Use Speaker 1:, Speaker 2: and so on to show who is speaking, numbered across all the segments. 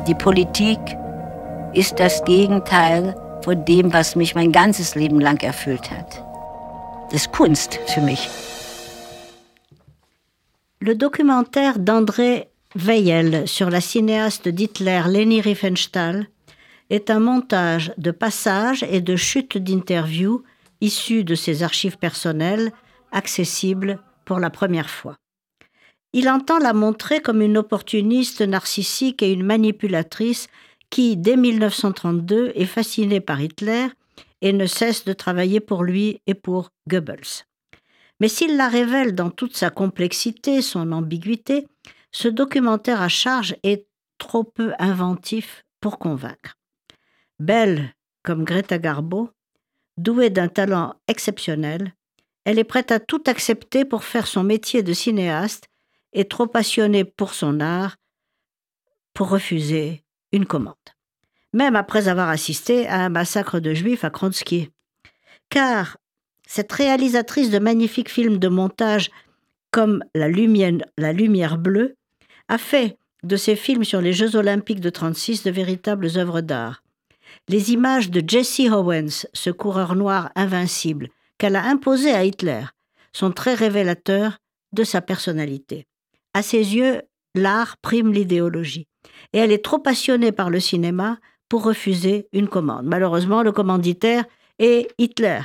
Speaker 1: Die Politik ist das Gegenteil von dem, was mich mein ganzes Leben lang erfüllt hat. Das ist Kunst für mich.
Speaker 2: Le documentaire d'André Weijel sur la cinéaste d'Hitler Leni Riefenstahl est un montage de passages et de chutes d'interviews issus de ses archives personnelles, accessibles pour la première fois. Il entend la montrer comme une opportuniste narcissique et une manipulatrice qui, dès 1932, est fascinée par Hitler et ne cesse de travailler pour lui et pour Goebbels. Mais s'il la révèle dans toute sa complexité, son ambiguïté, ce documentaire à charge est trop peu inventif pour convaincre. Belle comme Greta Garbo, douée d'un talent exceptionnel, elle est prête à tout accepter pour faire son métier de cinéaste et trop passionnée pour son art pour refuser une commande. Même après avoir assisté à un massacre de Juifs à Kronsky. Car cette réalisatrice de magnifiques films de montage comme La Lumière bleue a fait de ces films sur les Jeux olympiques de 1936 de véritables œuvres d'art. Les images de Jesse Owens, ce coureur noir invincible, qu'elle a imposé à Hitler, sont très révélateurs de sa personnalité. À ses yeux, l'art prime l'idéologie. Et elle est trop passionnée par le cinéma pour refuser une commande. Malheureusement, le commanditaire est Hitler.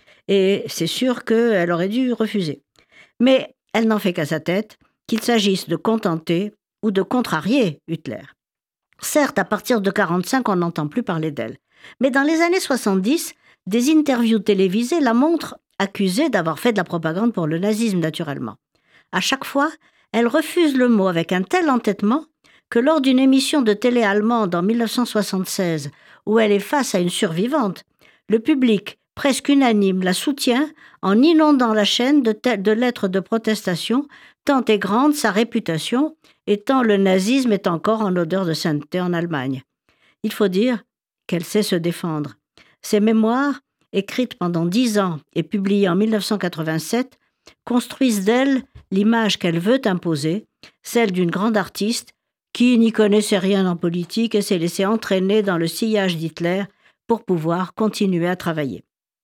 Speaker 2: Et c'est sûr qu'elle aurait dû refuser. Mais elle n'en fait qu'à sa tête, qu'il s'agisse de contenter ou de contrarier Hitler. Certes, à partir de 1945, on n'entend plus parler d'elle. Mais dans les années 70, des interviews télévisées la montrent accusée d'avoir fait de la propagande pour le nazisme, naturellement. À chaque fois, elle refuse le mot avec un tel entêtement que lors d'une émission de télé allemande en 1976, où elle est face à une survivante, le public, presque unanime, la soutient en inondant la chaîne de lettres de protestation, tant est grande sa réputation et tant le nazisme est encore en odeur de sainteté en Allemagne. Il faut dire qu'elle sait se défendre. Ses mémoires, écrites pendant 10 ans et publiées en 1987, construisent d'elle l'image qu'elle veut imposer, celle d'une grande artiste qui n'y connaissait rien en politique et s'est laissée entraîner dans le sillage d'Hitler pour pouvoir continuer à travailler.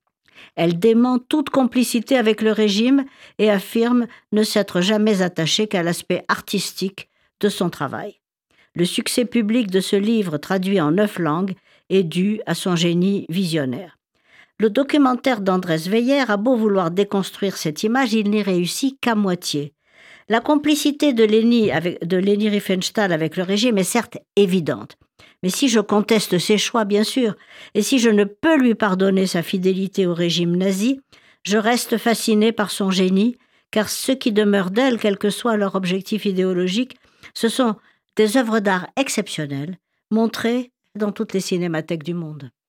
Speaker 2: Elle dément toute complicité avec le régime et affirme ne s'être jamais attachée qu'à l'aspect artistique de son travail. Le succès public de ce livre, traduit en 9 langues, est dû à son génie visionnaire. Le documentaire d'Andrés Weijel a beau vouloir déconstruire cette image, il n'y réussit qu'à moitié. La complicité de Leni Riefenstahl avec le régime est certes évidente. Mais si je conteste ses choix, bien sûr, et si je ne peux lui pardonner sa fidélité au régime nazi, je reste fasciné par son génie, car ce qui demeure d'elle, quel que soit leur objectif idéologique, ce sont des œuvres d'art exceptionnelles, montrées dans toutes les cinémathèques du monde.